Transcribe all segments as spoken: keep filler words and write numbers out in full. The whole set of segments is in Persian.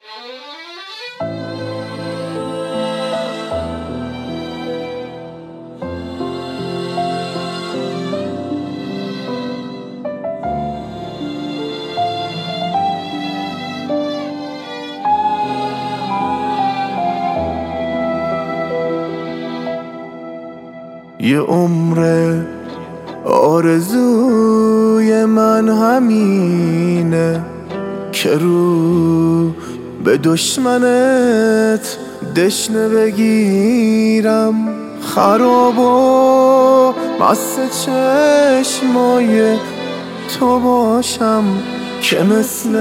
یه عمر آرزوی من همینه که رو به دشمنت دشنه بگیرم، خراب و مست چشمای تو باشم که مثل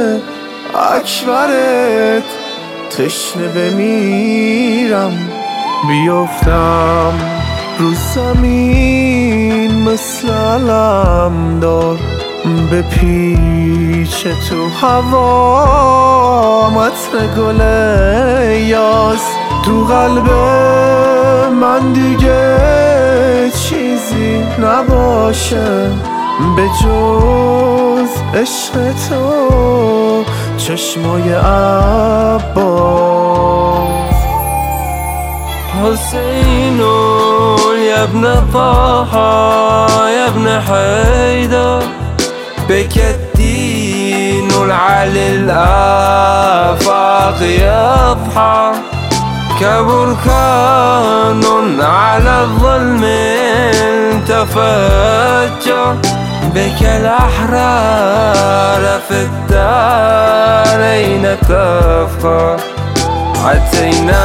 اکبرت تشنه بمیرم. بیافتم رو زمین مثل علمدار، به پیچ تو هوا متن گل یاس. تو قلب من دیگه چیزی نباشه به جز عشق تو، چشمای عباس. حسين يا ابن طه يا ابن حيدر، بك الدين العلي الآفاق يضحى، كبركان على الظلم تفجر، بك الأحرار في الدارين تفخر. أتينا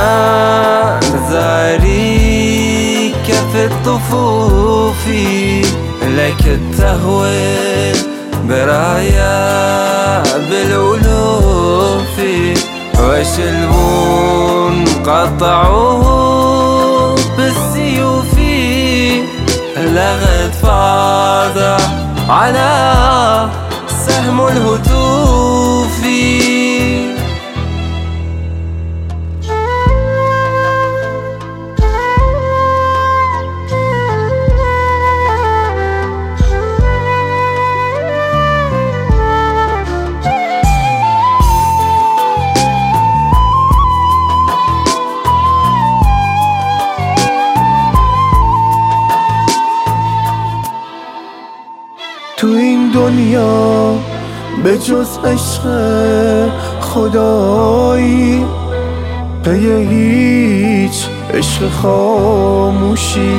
نزاريك في الطفوف، لك التهوي برايا بالألوف، وشلبون قطعوه بالسيوف، لغت فاضع على سهم الهتوف. تو این دنیا به جز عشق خدایی به هیچ عشق خاموشی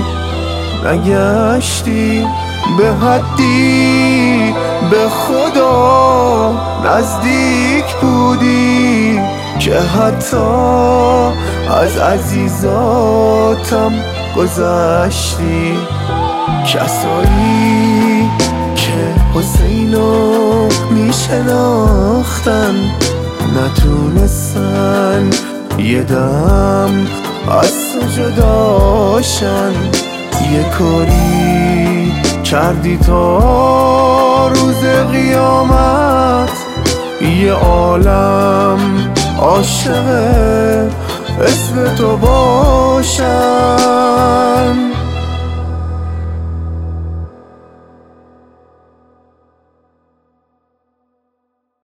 نگشتی، به حدی به خدا نزدیک بودی که حتی از عزیزاتم گذشتی. کسایی که حسینو میشناختن نتونستن یه دم از تو جداشن. یه کاری کردی تا روز قیامت یه عالم عاشق اسم تو باشن.